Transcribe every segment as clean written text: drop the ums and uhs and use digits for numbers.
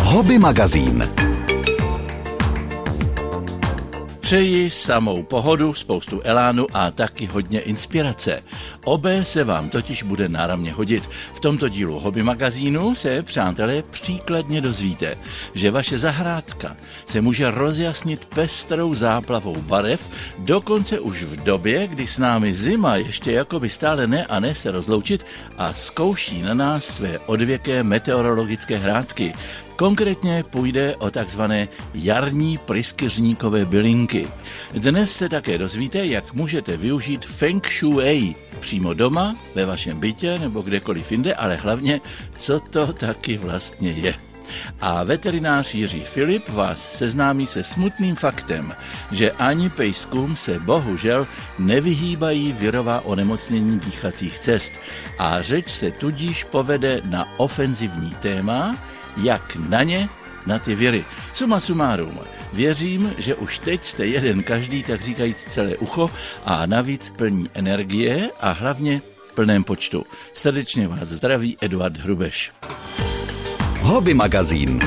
Hobby magazín. Přeji samou pohodu, spoustu elánu a taky hodně inspirace. Obé se vám totiž bude náramně hodit. V tomto dílu Hobby magazínu se, přátelé, příkladně dozvíte, že vaše zahrádka se může rozjasnit pestrou záplavou barev, dokonce už v době, kdy s námi zima ještě jakoby stále ne a ne se rozloučit a zkouší na nás své odvěké meteorologické hrátky. Konkrétně půjde o takzvané jarní pryskyřníkové bylinky. Dnes se také dozvíte, jak můžete využít Feng Shui přímo doma, ve vašem bytě nebo kdekoliv jinde, ale hlavně, co to taky vlastně je. A veterinář Jiří Filip vás seznámí se smutným faktem, že ani pejskům se bohužel nevyhýbají virová onemocnění dýchacích cest a řeč se tudíž povede na ofenzivní téma, jak na ty viry. Suma sumárum, věřím, že už teď jste jeden každý, tak říkajíc celé ucho a navíc plní energie a hlavně v plném počtu. Srdečně vás zdraví Eduard Hrubeš. Hobby magazín.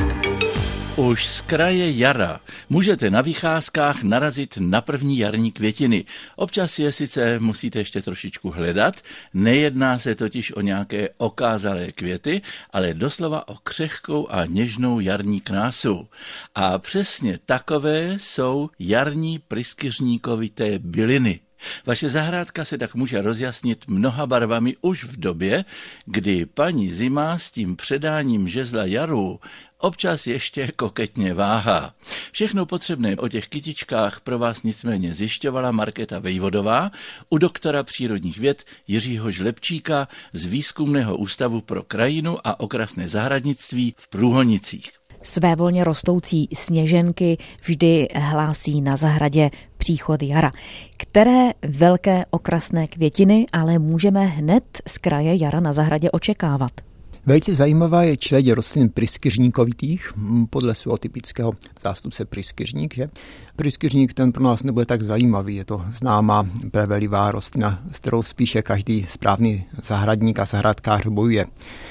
Už z kraje jara můžete na vycházkách narazit na první jarní květiny. Občas je sice musíte ještě trošičku hledat, nejedná se totiž o nějaké okázalé květy, ale doslova o křehkou a něžnou jarní krásu. A přesně takové jsou jarní pryskyřníkovité byliny. Vaše zahrádka se tak může rozjasnit mnoha barvami už v době, kdy paní zima s tím předáním žezla jaru občas ještě koketně váhá. Všechno potřebné o těch kytičkách pro vás nicméně zjišťovala Markéta Vejvodová u doktora přírodních věd Jiřího Žlepčíka z Výzkumného ústavu pro krajinu a okrasné zahradnictví v Průhonicích. Svévolně rostoucí sněženky vždy hlásí na zahradě příchod jara. Které velké okrasné květiny ale můžeme hned z kraje jara na zahradě očekávat? Velice zajímavá je čeleď rostlin pryskyřníkovitých, podle svého typického zástupce pryskyřník. Že? Pryskyřník ten pro nás nebude tak zajímavý, je to známá plevelivá rostlina, s kterou spíše každý správný zahradník a zahradkář bojuje.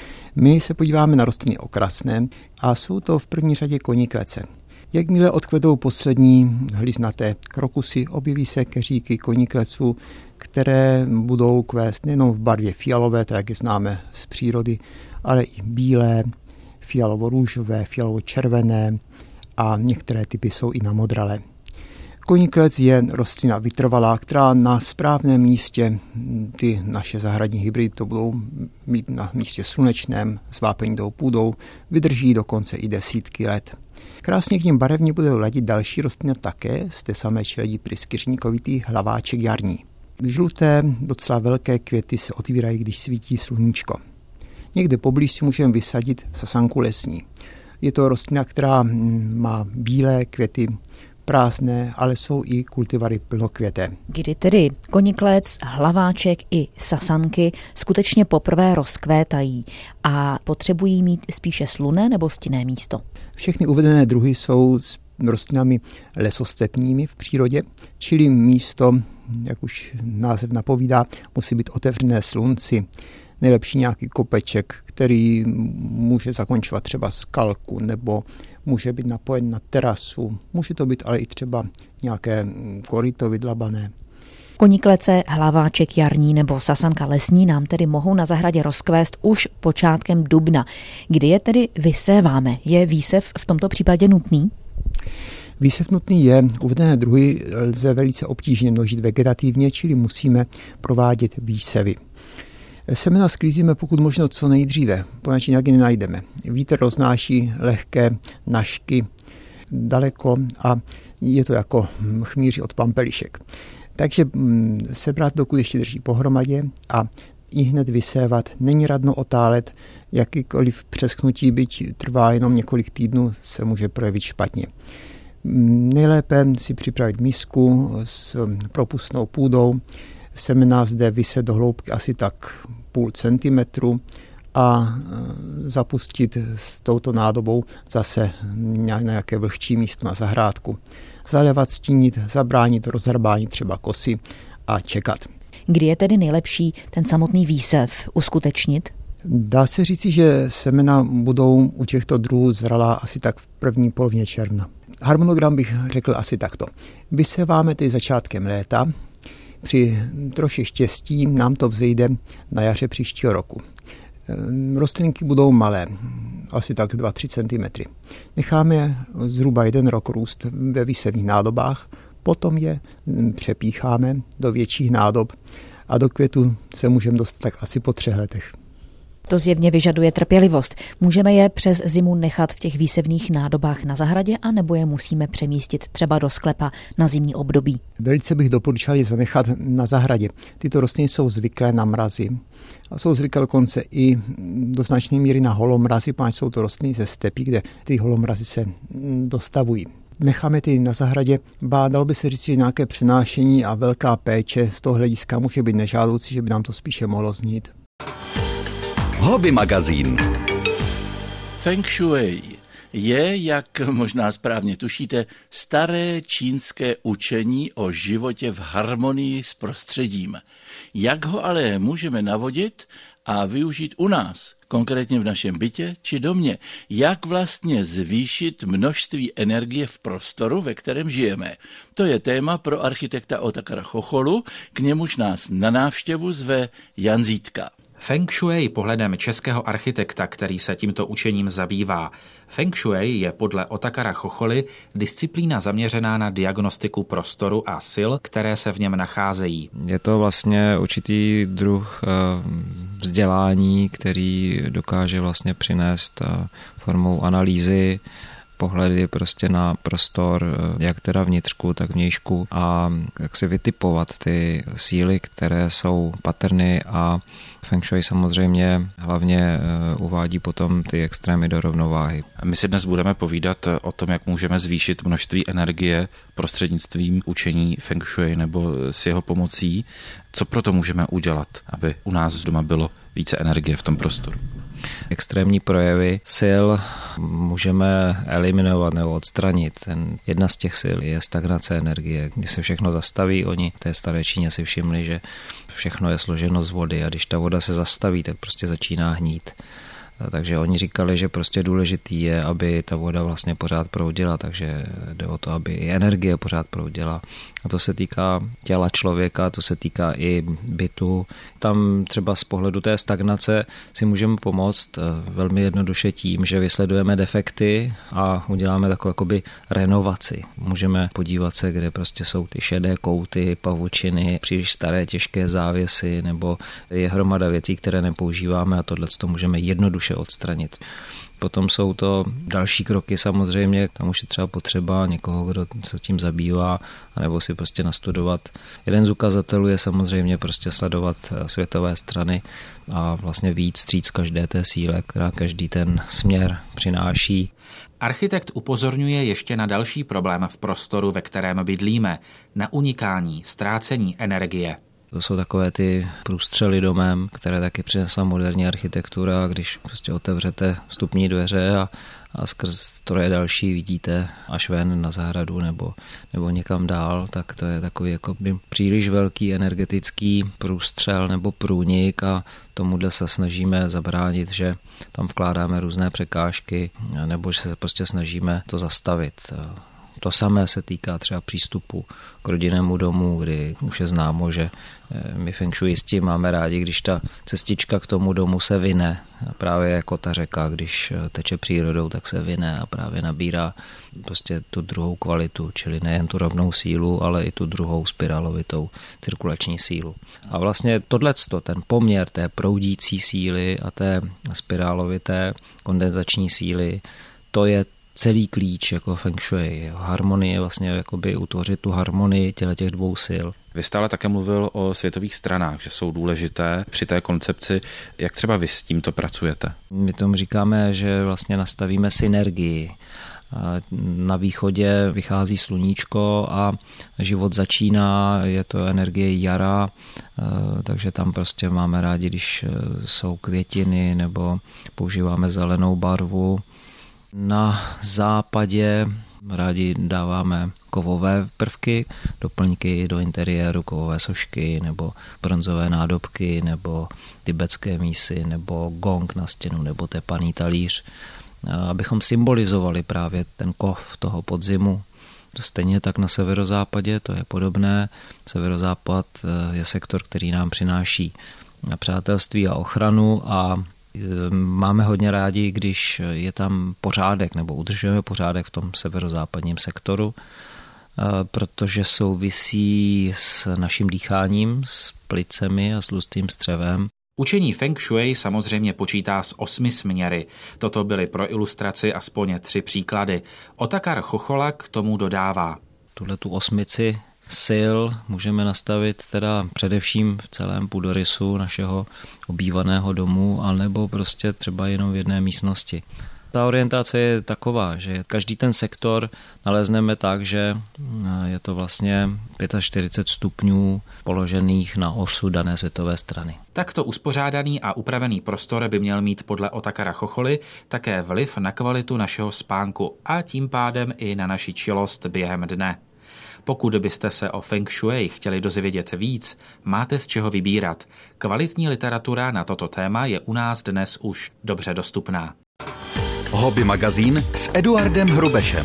My se podíváme na rostliny okrasné a jsou to v první řadě koniklece. Jakmile odkvetou poslední hliznaté krokusy, objeví se keříky konikleců, které budou kvést nejenom v barvě fialové, tak jak je známe z přírody, ale i bílé, fialovo-růžové, fialovo-červené a některé typy jsou i namodralé. Koniklec je rostlina vytrvalá, která na správném místě, ty naše zahradní hybridy to budou mít na místě slunečném, s vápenitou půdou, vydrží dokonce i desítky let. Krásně k nim barevně budou ladit další rostlina také z té samé čeledi pryskyřníkovitý hlaváček jarní. Žluté, docela velké květy se otvírají, když svítí sluníčko. Někde poblíž si můžeme vysadit sasanku lesní. Je to rostlina, která má bílé květy, prázdné, ale jsou i kultivary plnokvěté. Kdy tedy koniklec, hlaváček i sasanky skutečně poprvé rozkvétají a potřebují mít spíše slunné nebo stinné místo? Všechny uvedené druhy jsou s rostlinami lesostepními v přírodě, čili místo, jak už název napovídá, musí být otevřené slunci. Nejlepší nějaký kopeček, který může zakončovat třeba skalku nebo může být napojen na terasu. Může to být ale i třeba nějaké koryto vydlabané. Koniklece, hlaváček jarní nebo sasanka lesní nám tedy mohou na zahradě rozkvést už počátkem dubna. Kdy je tedy vyséváme? Je výsev v tomto případě nutný? Výsev nutný je, uvedené druhy lze velice obtížně množit vegetativně, čili musíme provádět výsevy. Semena sklízíme pokud možno co nejdříve, poněvadž jinak je nenajdeme. Vítr roznáší lehké nažky daleko a je to jako chmýři od pampelišek. Takže sebrat, dokud ještě drží pohromadě a i hned vysévat. Není radno otálet, jakýkoliv přesknutí, byť trvá jenom několik týdnů, se může projevit špatně. Nejlépe si připravit misku s propustnou půdou, semena zde vyset do hloubky asi tak 0,5 centimetru a zapustit s touto nádobou zase na nějaké vlhčí místo na zahrádku. Zalévat, stínit, zabránit rozhrbání třeba kosy a čekat. Kdy je tedy nejlepší ten samotný výsev uskutečnit? Dá se říci, že semena budou u těchto druhů zralá asi tak v první polovině června. Harmonogram bych řekl asi takto. Vyseváme ty začátkem léta, při troši štěstí nám to vzejde na jaře příštího roku. Rostlinky budou malé, asi tak 2-3 cm. Necháme je zhruba 1 rok růst ve výsevných nádobách, potom je přepícháme do větších nádob a do květu se můžeme dostat tak asi po 3 letech. To zjevně vyžaduje trpělivost. Můžeme je přes zimu nechat v těch výsevných nádobách na zahradě, anebo je musíme přemístit třeba do sklepa na zimní období? Velice bych doporučil je zanechat na zahradě. Tyto rostliny jsou zvyklé na mrazy. A jsou zvyklé dokonce i do značné míry na holomrazy, protože jsou to rostliny ze stepí, kde ty holomrazy se dostavují. Necháme ty na zahradě, dalo by se říct, že nějaké přenášení a velká péče z toho hlediska může být nežádoucí, že by nám to spíše mohlo znít. Hobby magazín. Feng Shui je, jak možná správně tušíte, staré čínské učení o životě v harmonii s prostředím. Jak ho ale můžeme navodit a využít u nás, konkrétně v našem bytě či domě? Jak vlastně zvýšit množství energie v prostoru, ve kterém žijeme? To je téma pro architekta Otakara Chocholu, k němuž nás na návštěvu zve Jan Zítka. Feng Shui pohledem českého architekta, který se tímto učením zabývá. Feng Shui je podle Otakara Chocholy disciplína zaměřená na diagnostiku prostoru a sil, které se v něm nacházejí. Je to vlastně určitý druh vzdělání, který dokáže vlastně přinést formou analýzy pohledy prostě na prostor, jak teda vnitřku, tak vnějšku a jak si vytipovat ty síly, které jsou patrny a Feng Shui samozřejmě hlavně uvádí potom ty extrémy do rovnováhy. My si dnes budeme povídat o tom, jak můžeme zvýšit množství energie prostřednictvím učení Feng Shui nebo s jeho pomocí. Co proto můžeme udělat, aby u nás doma bylo více energie v tom prostoru? Extrémní projevy sil můžeme eliminovat nebo odstranit. Jedna z těch sil je stagnace energie, kdy se všechno zastaví. Oni v té staré Číně si všimli, že všechno je složeno z vody a když ta voda se zastaví, tak prostě začíná hnít. Takže oni říkali, že prostě důležitý je, aby ta voda vlastně pořád proudila, takže jde o to, aby i energie pořád proudila. A to se týká těla člověka, to se týká i bytu. Tam třeba z pohledu té stagnace si můžeme pomoct velmi jednoduše tím, že vysledujeme defekty a uděláme takovou jakoby renovaci. Můžeme podívat se, kde prostě jsou ty šedé kouty, pavučiny, příliš staré těžké závěsy, nebo je hromada věcí, které nepoužíváme a tohleto můžeme jednoduše odstranit. Potom jsou to další kroky samozřejmě, tam už je třeba potřeba někoho, kdo se tím zabývá, anebo si prostě nastudovat. Jeden z ukazatelů je samozřejmě prostě sledovat světové strany a vlastně víc vstříc každé té síle, která každý ten směr přináší. Architekt upozorňuje ještě na další problém v prostoru, ve kterém bydlíme, na unikání, ztrácení energie. To jsou takové ty průstřely domem, které taky přinesla moderní architektura, když prostě otevřete vstupní dveře a skrz troje další vidíte až ven na zahradu nebo někam dál, tak to je takový jako příliš velký energetický průstřel nebo průnik a tomuhle se snažíme zabránit, že tam vkládáme různé překážky nebo že se prostě snažíme to zastavit. To samé se týká třeba přístupu k rodinnému domu, kdy už je známo, že my feng shuisti máme rádi, když ta cestička k tomu domu se vine. Právě jako ta řeka, když teče přírodou, tak se vine a právě nabírá prostě tu druhou kvalitu, čili nejen tu rovnou sílu, ale i tu druhou spirálovitou cirkulační sílu. A vlastně tohleto, ten poměr té proudící síly a té spirálovité kondenzační síly, to je celý klíč jako feng shui. Harmonie je vlastně jakoby utvořit tu harmonii těch dvou sil. Vy stále také mluvil o světových stranách, že jsou důležité při té koncepci. Jak třeba vy s tímto pracujete? My tomu říkáme, že vlastně nastavíme synergii. Na východě vychází sluníčko a život začíná, je to energie jara, takže tam prostě máme rádi, když jsou květiny nebo používáme zelenou barvu. Na západě rádi dáváme kovové prvky, doplňky do interiéru, kovové sošky nebo bronzové nádobky nebo tibetské mísy nebo gong na stěnu nebo tepaný talíř, abychom symbolizovali právě ten kov toho podzimu. Stejně tak na severozápadě, to je podobné. Severozápad je sektor, který nám přináší přátelství a ochranu a máme hodně rádi, když je tam pořádek nebo udržujeme pořádek v tom severozápadním sektoru, protože souvisí s naším dýcháním, s plicemi a s tlustým střevem. Učení Feng Shui samozřejmě počítá s 8 směry. Toto byly pro ilustraci aspoň 3 příklady. Otakar Chochola k tomu dodává. Tuhletu 8 sil můžeme nastavit teda především v celém půdorysu našeho obývaného domu, anebo prostě třeba jenom v jedné místnosti. Ta orientace je taková, že každý ten sektor nalezneme tak, že je to vlastně 45 stupňů položených na osu dané světové strany. Takto uspořádaný a upravený prostor by měl mít podle Otakara Chocholy také vliv na kvalitu našeho spánku a tím pádem i na naši čilost během dne. Pokud byste se o Feng Shui chtěli dozvědět víc, máte z čeho vybírat. Kvalitní literatura na toto téma je u nás dnes už dobře dostupná. Hobby magazín s Eduardem Hrubešem.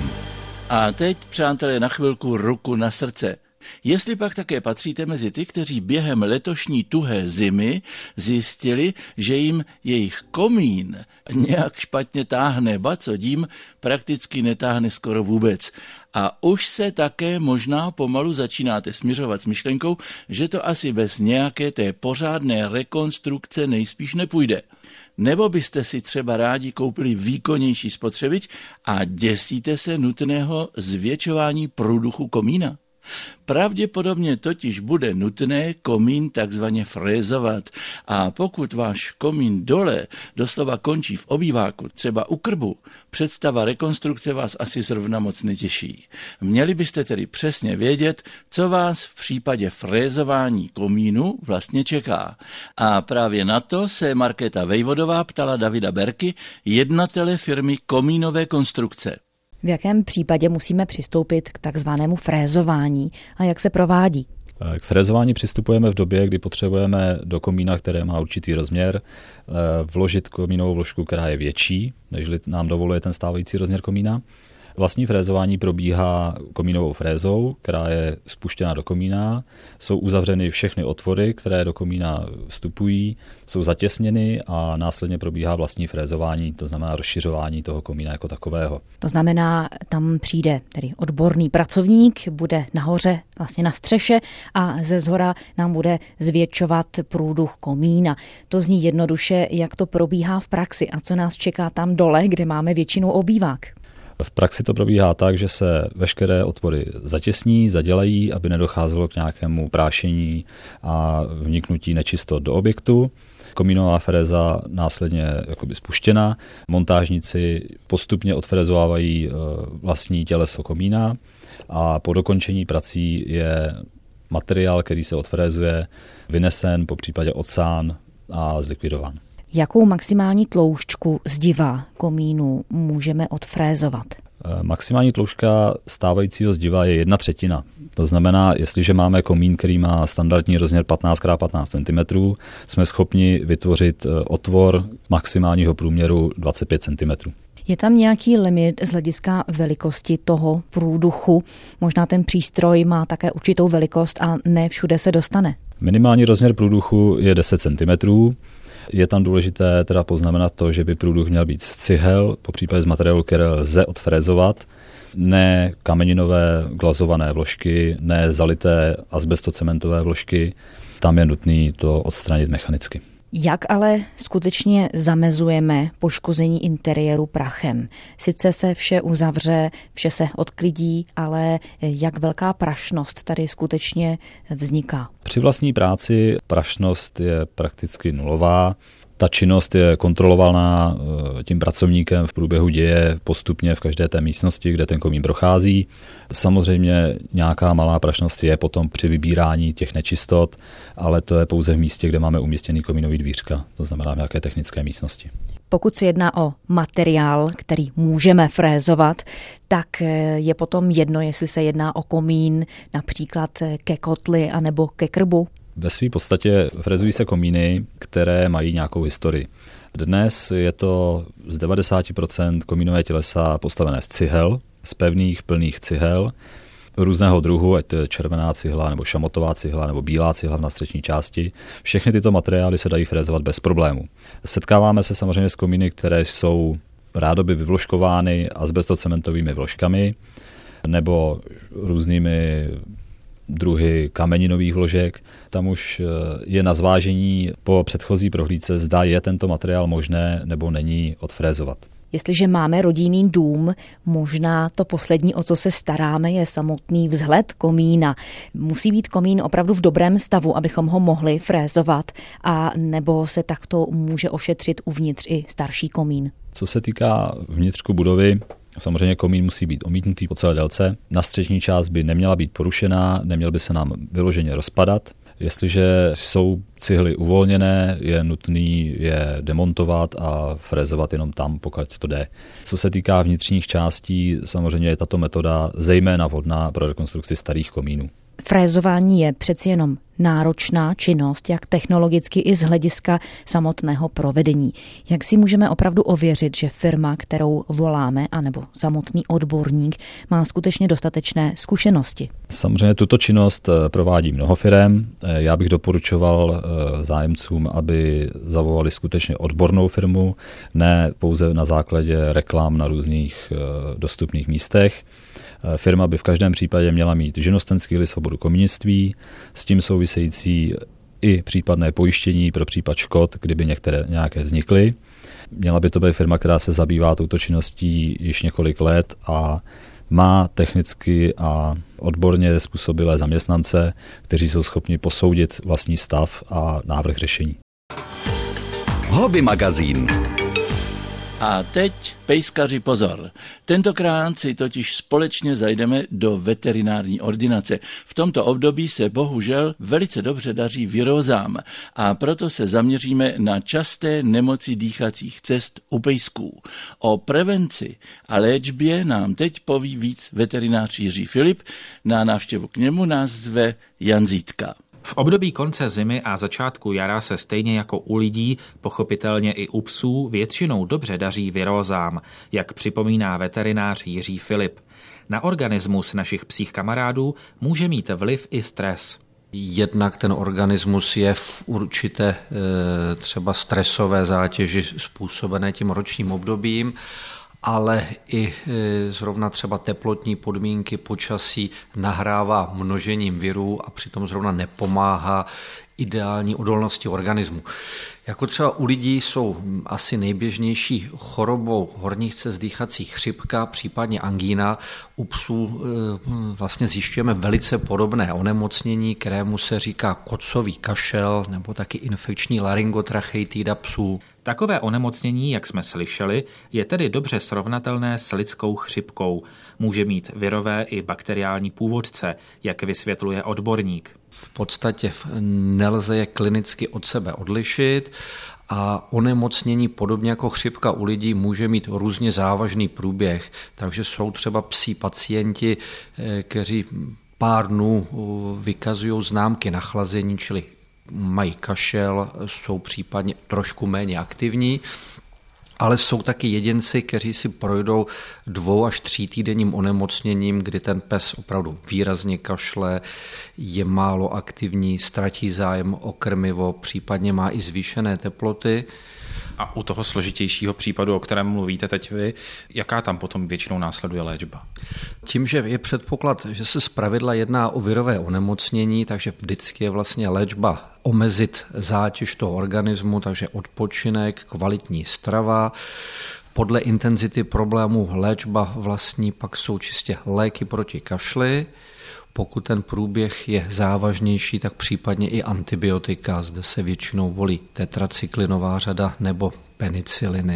A teď, přátelé, na chvilku ruku na srdce. Jestli pak také patříte mezi ty, kteří během letošní tuhé zimy zjistili, že jim jejich komín nějak špatně táhne, ba co dím, prakticky netáhne skoro vůbec. A už se také možná pomalu začínáte směřovat s myšlenkou, že to asi bez nějaké té pořádné rekonstrukce nejspíš nepůjde. Nebo byste si třeba rádi koupili výkonnější spotřebič a děsíte se nutného zvětšování průduchu komína? Pravděpodobně totiž bude nutné komín takzvaně frézovat a pokud váš komín dole doslova končí v obýváku, třeba u krbu, představa rekonstrukce vás asi zrovna moc netěší. Měli byste tedy přesně vědět, co vás v případě frézování komínu vlastně čeká. A právě na to se Markéta Vejvodová ptala Davida Berky, jednatele firmy Komínové konstrukce. V jakém případě musíme přistoupit k takzvanému frézování a jak se provádí? K frézování přistupujeme v době, kdy potřebujeme do komína, které má určitý rozměr, vložit komínovou vložku, která je větší, než nám dovoluje ten stávající rozměr komína. Vlastní frézování probíhá komínovou frézou, která je spuštěna do komína. Jsou uzavřeny všechny otvory, které do komína vstupují, jsou zatěsněny a následně probíhá vlastní frézování, to znamená rozšiřování toho komína jako takového. To znamená, tam přijde tedy odborný pracovník, bude nahoře, vlastně na střeše a ze zhora nám bude zvětšovat průduch komína. To zní jednoduše, jak to probíhá v praxi a co nás čeká tam dole, kde máme většinou obývák. V praxi to probíhá tak, že se veškeré otvory zatěsní, zadělají, aby nedocházelo k nějakému prášení a vniknutí nečistot do objektu. Komínová fréza následně jakoby spuštěna. Montážníci postupně odfrézovávají vlastní těleso komína a po dokončení prací je materiál, který se odfrézuje, vynesen, popřípadě odsán a zlikvidován. Jakou maximální tloušťku zdiva komínu můžeme odfrézovat? Maximální tloušťka stávajícího zdiva je 1/3. To znamená, jestliže máme komín, který má standardní rozměr 15x15 cm, jsme schopni vytvořit otvor maximálního průměru 25 cm. Je tam nějaký limit z hlediska velikosti toho průduchu? Možná ten přístroj má také určitou velikost a ne všude se dostane. Minimální rozměr průduchu je 10 cm. Je tam důležité teda poznamenat to, že by průduch měl být z cihel, popřípadě z materiálu, které lze odfrézovat, ne kameninové glazované vložky, ne zalité azbestocementové vložky. Tam je nutné to odstranit mechanicky. Jak ale skutečně zamezujeme poškození interiéru prachem? Sice se vše uzavře, vše se odklidí, ale jak velká prašnost tady skutečně vzniká? Při vlastní práci prašnost je prakticky nulová. Ta činnost je kontrolovaná tím pracovníkem v průběhu děje postupně v každé té místnosti, kde ten komín prochází. Samozřejmě nějaká malá prašnost je potom při vybírání těch nečistot, ale to je pouze v místě, kde máme umístěný komínový dvířka, to znamená v nějaké technické místnosti. Pokud se jedná o materiál, který můžeme frézovat, tak je potom jedno, jestli se jedná o komín, například ke kotli anebo ke krbu. Ve své podstatě frezují se komíny, které mají nějakou historii. Dnes je to z 90% komínové tělesa postavené z cihel, z pevných plných cihel, různého druhu, ať to je červená cihla, nebo šamotová cihla, nebo bílá cihla v nástřešní části. Všechny tyto materiály se dají frézovat bez problému. Setkáváme se samozřejmě s komíny, které jsou rádoby vyvložkovány azbestocementovými vložkami, nebo různými druhy kameninových vložek. Tam už je na zvážení po předchozí prohlídce, zda je tento materiál možné nebo není odfrézovat. Jestliže máme rodinný dům, možná to poslední, o co se staráme, je samotný vzhled komína. Musí být komín opravdu v dobrém stavu, abychom ho mohli frézovat, a nebo se takto může ošetřit uvnitř i starší komín. Co se týká vnitřku budovy, samozřejmě komín musí být omítnutý po celé délce. Nástřešní část by neměla být porušená, neměl by se nám vyloženě rozpadat. Jestliže jsou cihly uvolněné, je nutný je demontovat a frézovat jenom tam, pokud to jde. Co se týká vnitřních částí, samozřejmě je tato metoda zejména vhodná pro rekonstrukci starých komínů. Frézování je přeci jenom náročná činnost, jak technologicky i z hlediska samotného provedení. Jak si můžeme opravdu ověřit, že firma, kterou voláme, anebo samotný odborník, má skutečně dostatečné zkušenosti? Samozřejmě tuto činnost provádí mnoho firem. Já bych doporučoval zájemcům, aby zavolali skutečně odbornou firmu, ne pouze na základě reklam na různých dostupných místech. Firma by v každém případě měla mít živnostenský list svobodu komínictví, s tím související i případné pojištění pro případ škod, kdyby nějaké vznikly. Měla by to být firma, která se zabývá touto činností již několik let a má technicky a odborně způsobilé zaměstnance, kteří jsou schopni posoudit vlastní stav a návrh řešení. Hobby magazín. A teď, pejskaři, pozor. Tentokrát si totiž společně zajdeme do veterinární ordinace. V tomto období se bohužel velice dobře daří virózám a proto se zaměříme na časté nemoci dýchacích cest u pejsků. O prevenci a léčbě nám teď poví víc veterinář Jiří Filip. Na návštěvu k němu nás zve Jan Zítka. V období konce zimy a začátku jara se stejně jako u lidí, pochopitelně i u psů, většinou dobře daří virózám, jak připomíná veterinář Jiří Filip. Na organismus našich psích kamarádů může mít vliv i stres. Jednak ten organismus je v určité třeba stresové zátěži způsobené tím ročním obdobím, ale i zrovna třeba teplotní podmínky počasí nahrává množením virů a přitom zrovna nepomáhá ideální odolnosti organismu. Jako třeba u lidí jsou asi nejběžnější chorobou horních cest dýchacích chřipka, případně angína. U psů vlastně zjišťujeme velice podobné onemocnění, kterému se říká kocový kašel nebo taky infekční laryngotracheitída psů. Takové onemocnění, jak jsme slyšeli, je tedy dobře srovnatelné s lidskou chřipkou. Může mít virové i bakteriální původce, jak vysvětluje odborník. V podstatě nelze je klinicky od sebe odlišit a onemocnění podobně jako chřipka u lidí může mít různě závažný průběh. Takže jsou třeba psí pacienti, kteří pár dnů vykazují známky nachlazení, čili mají kašel, jsou případně trošku méně aktivní, ale jsou taky jedinci, kteří si projdou 2 až 3 týdenním onemocněním, kdy ten pes opravdu výrazně kašle, je málo aktivní, ztratí zájem o krmivo, případně má i zvýšené teploty. A u toho složitějšího případu, o kterém mluvíte teď vy, jaká tam potom většinou následuje léčba? Tím, že je předpoklad, že se zpravidla jedná o virové onemocnění, takže vždycky je vlastně léčba omezit zátěž toho organismu, takže odpočinek, kvalitní strava. Podle intenzity problémů léčba vlastní pak jsou čistě léky proti kašli. Pokud ten průběh je závažnější, tak případně i antibiotika. Zde se většinou volí tetracyklinová řada nebo peniciliny.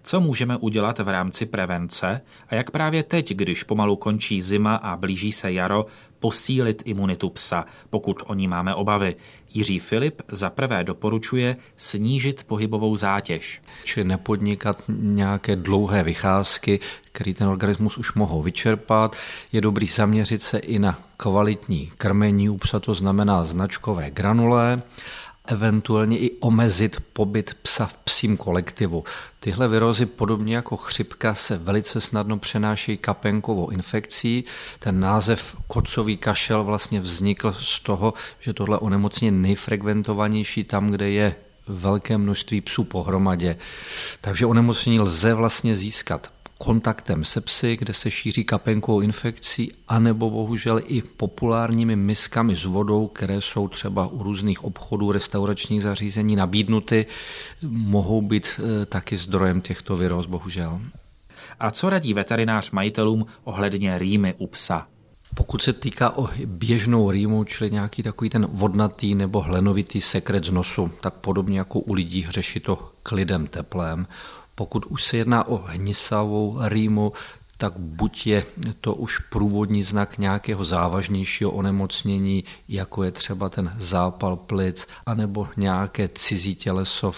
Co můžeme udělat v rámci prevence a jak právě teď, když pomalu končí zima a blíží se jaro, posílit imunitu psa, pokud o ní máme obavy. Jiří Filip za prvé doporučuje snížit pohybovou zátěž. Čili nepodnikat nějaké dlouhé vycházky, které ten organismus už mohou vyčerpat. Je dobrý zaměřit se i na kvalitní krmení u psa, to znamená značkové granule, eventuálně i omezit pobyt psa v psím kolektivu. Tyhle virózy, podobně jako chřipka, se velice snadno přenášejí kapénkovou infekcí. Ten název kocový kašel vlastně vznikl z toho, že tohle onemocnění je nejfrekventovanější tam, kde je velké množství psů pohromadě. Takže onemocnění lze vlastně získat kontaktem se psy, kde se šíří kapénkovou infekcí, anebo bohužel i populárními miskami s vodou, které jsou třeba u různých obchodů, restauračních zařízení nabídnuty, mohou být taky zdrojem těchto viróz, bohužel. A co radí veterinář majitelům ohledně rýmy u psa? Pokud se týká o běžnou rýmu, čili nějaký takový ten vodnatý nebo hlenovitý sekret z nosu, tak podobně jako u lidí řeší to klidem, teplem. Pokud už se jedná o hnisavou rýmu, tak buď je to už průvodní znak nějakého závažnějšího onemocnění, jako je třeba ten zápal plic, anebo nějaké cizí těleso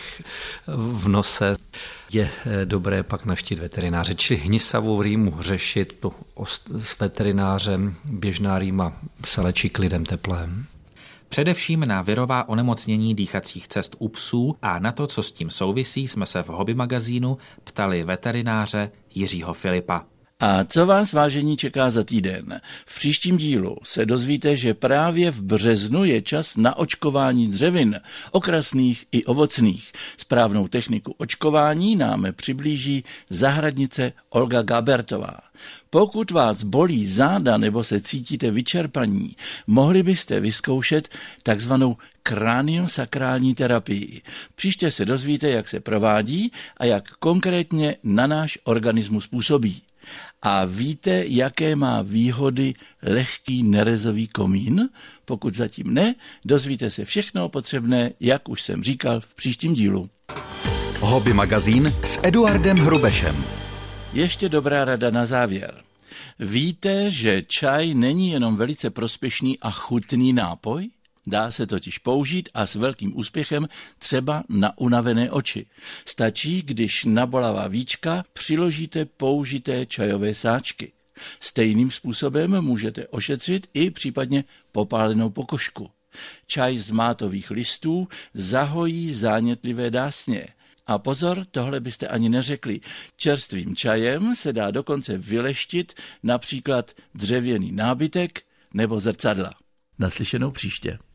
v nose. Je dobré pak navštívit veterináře. Čili hnisavou rýmu řešit to s veterinářem, běžná rýma se léčí klidem, teplem. Především na virová onemocnění dýchacích cest u psů a na to, co s tím souvisí, jsme se v Hobby magazínu ptali veterináře Jiřího Filipa. A co vás, vážení, čeká za týden? V příštím dílu se dozvíte, že právě v březnu je čas na očkování dřevin, okrasných i ovocných. Správnou techniku očkování nám přiblíží zahradnice Olga Gabertová. Pokud vás bolí záda nebo se cítíte vyčerpaní, mohli byste vyzkoušet takzvanou kraniosakrální terapii. Příště se dozvíte, jak se provádí a jak konkrétně na náš organismus působí. A víte, jaké má výhody lehký nerezový komín? Pokud zatím ne, dozvíte se všechno potřebné, jak už jsem říkal, v příštím dílu. Hobby magazín s Eduardem Hrubešem. Ještě dobrá rada na závěr. Víte, že čaj není jenom velice prospěšný a chutný nápoj? Dá se totiž použít a s velkým úspěchem třeba na unavené oči. Stačí, když na bolavá víčka přiložíte použité čajové sáčky. Stejným způsobem můžete ošetřit i případně popálenou pokožku. Čaj z mátových listů zahojí zánětlivé dásně. A pozor, tohle byste ani neřekli. Čerstvým čajem se dá dokonce vyleštit například dřevěný nábytek nebo zrcadla. Naslyšenou příště.